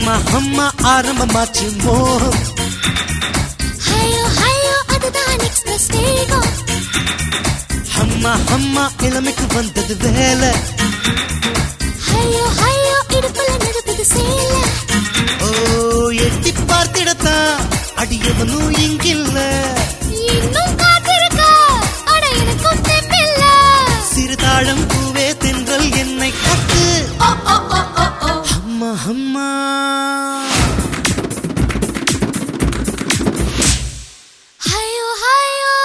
அம்மா அம்மா ஆரம்பமாச்சு மோகம். ஹையோ ஹையோ அதுதான் எக்ஸ்பிரஸ் வேகம். அம்மா அம்மா இளமைக்கு வந்தது வேலை. ஹையோ ஹையோ இடுப்புல நடுப்புது சேல. ஓ எட்டி பார்த்திடத்தான் அடியவனும் இங்கில்ல. இன்னும் காத்திருக்கா அட எனக்கும் தெம்பில்ல. சிறுதாழம் பூவே தென்றல் என்னை கட்டு. அம்மா அம்மா ஹையோ ஹையோ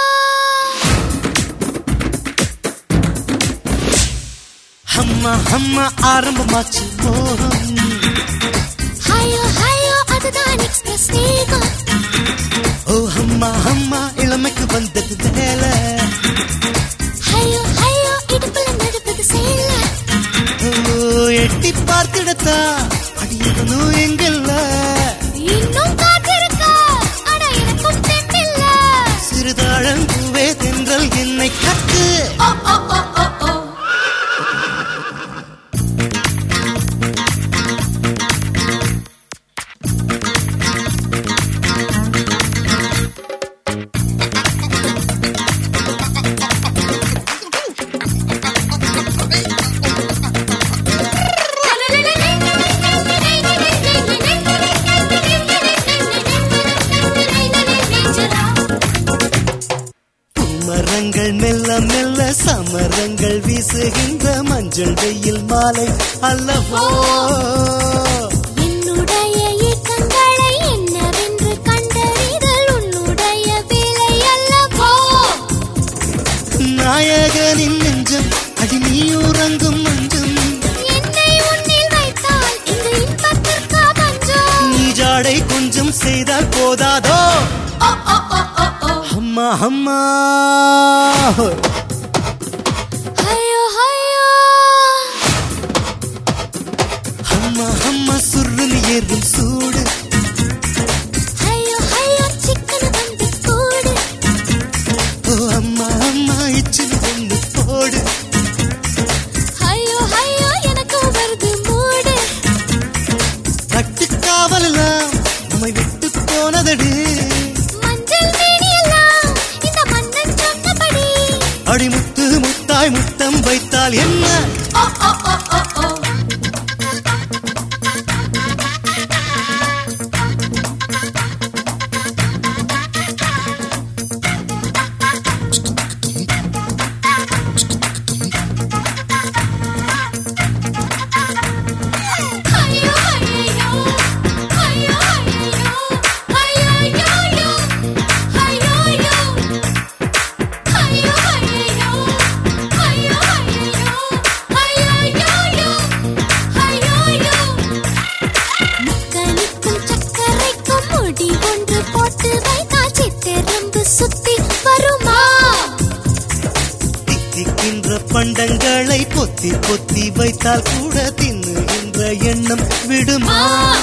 அம்மா அம்மா ஆரம்பமாச்சு மோகம். ஹையோ ஹையோ அதுதான் எக்ஸ்பிரஸ் வேகம். ஓ அம்மா அம்மா இளமைக்கு வந்தது வேலை. ஹையோ ஹையோ இடுப்புல நடுப்புது சேல. ஓ எட்டி பார்த்திடத்தா அடியவனும் எங்கல்ல. இன்னும் காத்திருக்கா அட எனக்கும் தெம்பில்ல. சிறுதாழம் பூவே தென்றல் என்னை கட்டு. மரங்கள் மெல்ல மெல்ல சமரங்கள் வீசுகின்ற மஞ்சள் வெயில் மாலை அல்லவோ. என்னுடைய ஏக்கங்களை என்னவென்று கண்டறிதல் உன்னுடைய வேலை அல்லவோ. நாயகனின் நெஞ்சம் அடி நீ உறங்கும் மஞ்சம். என்னை உன்னில் வைத்தால் இந்த இன்பத்திற்கா பஞ்சம். நீ ஜாடை கொஞ்சம் செய்தால் போதாதோ. அம்மா அம்மா ஹையோ ஹையோ அம்மா அம்மா சுருன்னு ஏறும் சூடு. ஹையோ ஹையோ சிக்கன வந்து கூடு. ஓ அம்மா அம்மா இச்சின்னு ஒன்று போடு. ஹையோ ஹையோ எனக்கு வருது மூடு. கட்டுக்காவலாம் நம்மை விட்டு போனதடி. மஞ்சள் மேனியெல்லாம் இந்த மன்னன் சொன்னபடி. அடிமுத்து முத்தாய் முத்தம் வைத்தால் என்ன. ஹையோ ஹையோ ஹையோ ஹையோ ஹையோ ஹையோ ஹையோ ஹையோ ஹையோ ஹையோ முக்கனிக்கும் சக்கரைக்கும் முடி ஒன்று போட்டு வைத்தால் சித்தெரும்பு சுத்தி வருமா. தித்திக்கின்ற பண்டங்களை பொத்தி பொத்தி வைத்தால் கூட தின்னுகின்ற எண்ணம் விடுமா.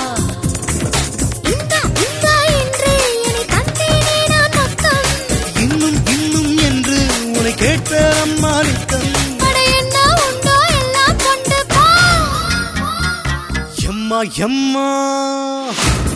இந்த இந்த என்று என்னை தந்தேனே நான் மொத்தம். இன்னும் இன்னும் என்று உன்னை கேட்ட அம்மா நித்தம். அட என்ன உண்டோ எல்லாம் கொண்டு போ. எம்மா எம்மா